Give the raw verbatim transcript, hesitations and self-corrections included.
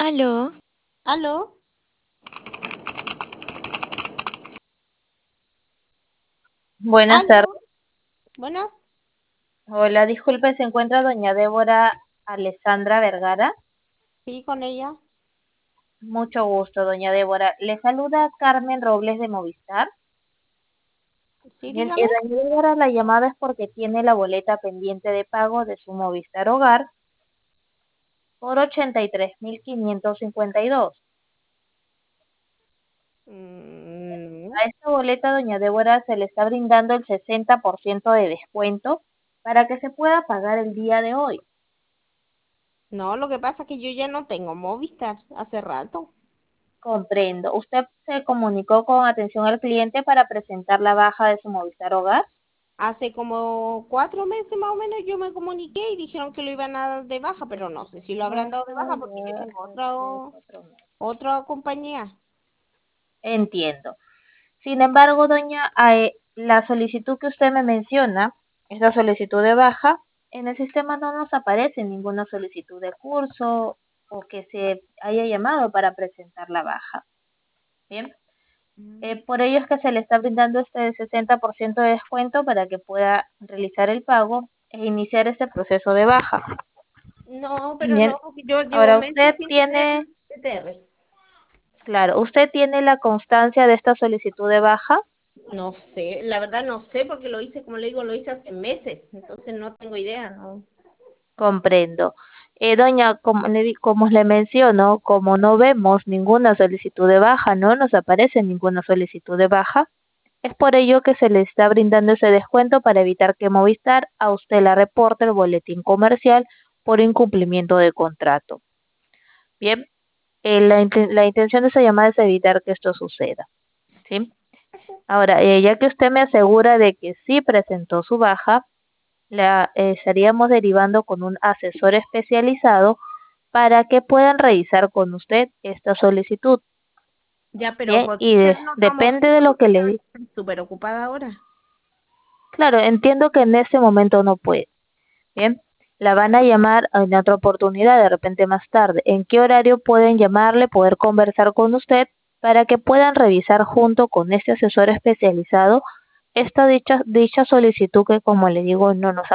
Aló, ¿Aló? Buenas tardes. ¿Aló? Buenas. Hola, disculpe, ¿se encuentra doña Débora Alessandra Vergara? Sí, con ella. Mucho gusto, doña Débora. Le saluda Carmen Robles de Movistar. Sí, Bien, eh, dígame. doña Débora, la llamada es porque tiene la boleta pendiente de pago de su Movistar Hogar por ochenta y tres mil quinientos cincuenta y dos. Mm, A esta boleta, doña Débora, se le está brindando el sesenta por ciento de descuento para que se pueda pagar el día de hoy. no, lo que pasa es que yo ya no tengo Movistar hace rato. Comprendo. ¿Usted se comunicó con atención al cliente para presentar la baja de su Movistar Hogar? Hace como cuatro meses más o menos yo me comuniqué y dijeron que lo iban a dar de baja, pero no sé si lo habrán dado de Baja baja porque yo ya tengo hace otra, cuatro meses. otra compañía. Entiendo. Sin embargo, doña, eh, la solicitud que usted me menciona, esa solicitud de baja, en el sistema no nos aparece ninguna solicitud de curso o que se haya llamado para presentar la baja. Bien. Eh, Mm. por ello es que se le está brindando este sesenta por ciento de descuento para que pueda realizar el pago e iniciar este proceso de baja. No, pero Bien, no, porque yo llevo ahora meses usted sin tener tiene, P T R. claro, usted tiene la constancia de esta solicitud de baja. No sé, la verdad no sé porque lo hice, como le digo, lo hice hace meses, entonces no tengo idea, ¿no? Comprendo. Eh, doña, como le, di- como le menciono, como no vemos ninguna solicitud de baja, no nos aparece ninguna solicitud de baja, es por ello que se le está brindando ese descuento para evitar que Movistar a usted la reporte el boletín comercial por incumplimiento de contrato. Bien, eh, la, inten- la intención de esa llamada es evitar que esto suceda, ¿sí? Ahora, eh, ya que usted me asegura de que sí presentó su baja, la eh, estaríamos derivando con un asesor especializado para que puedan revisar con usted esta solicitud. Ya, pero Bien, podría y ser de- en otro depende de momento lo porque que la le verdad di. estoy súper ocupada ahora. Claro, entiendo que en este momento no puede. Bien, la van a llamar en otra oportunidad, de repente más tarde. ¿En qué horario pueden llamarle, poder conversar con usted para que puedan revisar junto con este asesor especializado esta dicha, dicha solicitud que, como le digo, no nos